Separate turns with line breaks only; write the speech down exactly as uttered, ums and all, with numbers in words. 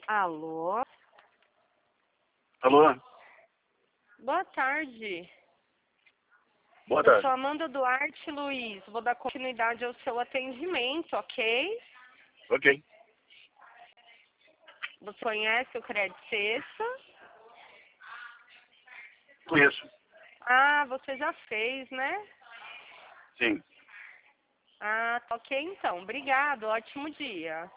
Alô?
Alô?
Boa tarde.
Boa
Eu
tarde.
sou Amanda Duarte Luiz. Vou dar continuidade ao seu atendimento, ok?
Ok.
Você conhece o Credit Sexta?
Conheço.
Ah, você já fez, né?
Sim.
Ah, tá ok então. Obrigado. Ótimo dia.